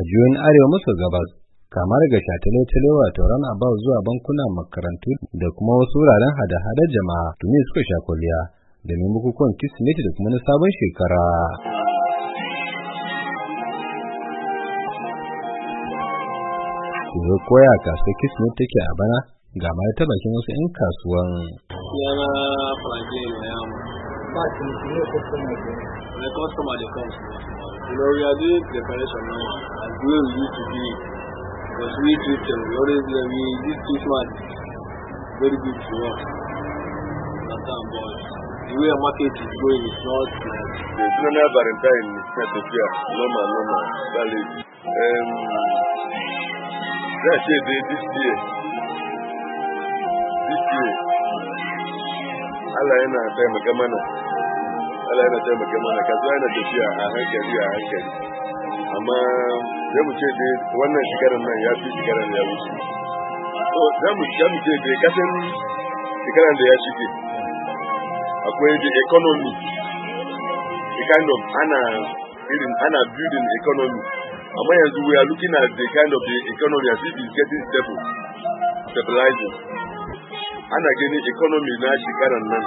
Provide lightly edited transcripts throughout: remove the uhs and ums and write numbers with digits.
jihohin arewa maso gabas kama daga shatale-tale wato runabout zuwa bankuna, makarantu da kuma wasu wuraren hada-hadar jama'a tuni suka sha kwalliya domin bukukuwan Kirsimeti da kuma na sabon shekara. Yanzu koya kasuwar Kirsimeti take a bana ga ma ta bakin wasu 'yan kasuwan. Yana fage ne ya mu. Ba shi ne the customer dey come. We are doing preparation now as we used to be. Because we treat them, we always this Christmas very good to us. But the way our market is going is not like the general Valentine is here. Normal. That is that's it this year. Allah yana taimaka mana kaza yana tafiya a hankali amma zai mu ce dai wannan shekarar nan ya fi shekarar da ya wuce so za mu ce dai kasan shekarar da ya shige akwai the economy the kind of ana building economy amma yanzu we are looking at the kind of the economy as if it's getting stabilizing ana gani economy na shekarar nan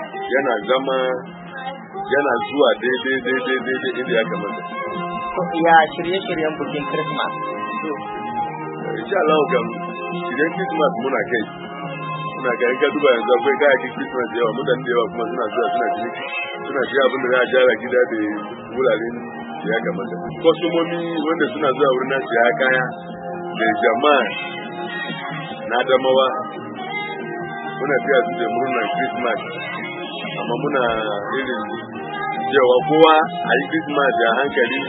yana zuwa daidai inda ya kamata. Ya shirye-shiryen bukin Christmas. Insha Allah kam shiryen Christmas muna kai ka duba yanzu akwai kayakin Christmas da yawa mutane da yawa kuma suna zuwa suna shi abin da za a gyara gida da wuraren da ya kamata. Kwastomomi wanda suna zuwa wurin nan siya kaya da jama'a na Adamawa muna fiya su da murnar Christmas amma muna irin cewa kowa a yi Christmas a hankali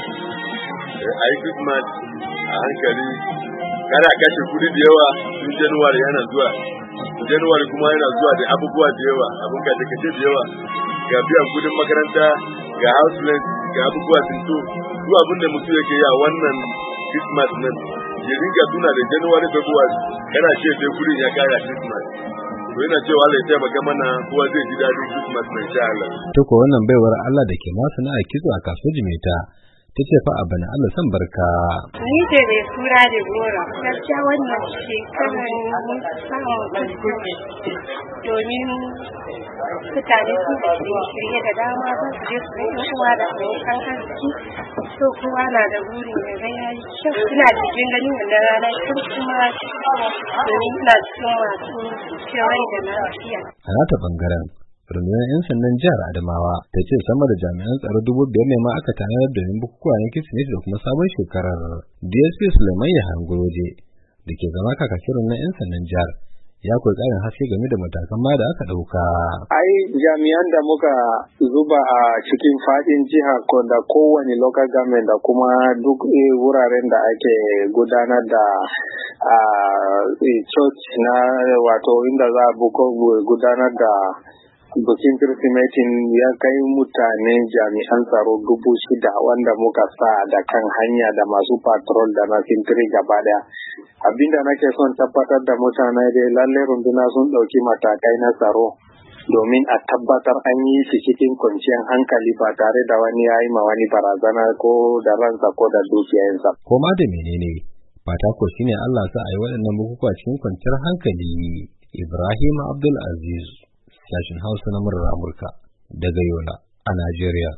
kada a kashe kudi da yawa tun January yana zuwa January kuma yana zuwa da abubuwa da yawa abin kashe da yawa ga biyan kudin makaranta ga house rent ga abubuwa tinto duk abin da mutum yake yi a wannan Christmas nan ya rinka tuna da January February kana ce sai kudin ya kara Christmas to yana cewa Allah ya taimaka mana kowa zai ji dadin Christmas mai sha Allah. To ko wannan baiwar Allah da ke masu na kitso a kasuwar Jimeta ta ce fa abana Allah san barka. Ni ce mai tura da gora. Gaskiya wannan shekarar mun samu alheri domin mutane sun shirye da dama za su je su yi uwa da abokan arziki so kowa na da burin ya ga yayi kyau. Ina cikin ganin wannan rana kuma domin ina cikin masu shirai da lafiya. A nata bangaren rundunar 'yan sandan jihar Adamawa ta ce sama da jami'an tsaro 5,000 ne ma aka tanadar domin bukukuwa na Kirsimeti da kuma sabon shekarar. DSP Suleiman Yahangoroje da ke zama kakakin rundunar 'yan sandan jihar ya koyi ƙarin haske game da matakan ma da aka ɗauka. Ai jami'an da muka zuba a cikin faɗin jiha da kowane local government da kuma duk wuraren da ake gudanar da church na wato inda za a gudanar da bukin Kirsimetin ya kai mutane jami'an tsaro 6,000 wanda muka sa da kan hanya da masu patrol da na sintiri gaba daya. Abinda nake son tabbatar da mutane dai lalle runduna sun ɗauki matakai na tsaro domin a tabbatar an yi shi cikin kwanciyar hankali ba tare da wani ya yi ma wani barazana ko da ransa ko da dukiyansa. Ko ma da menene fata ko shine Allah sa a yi waɗannan bukukuwa cikin kwanciyar hankali. Ibrahim Abdul Aziz, sashin Hausa na murar Amurka daga Yola a Najeriya.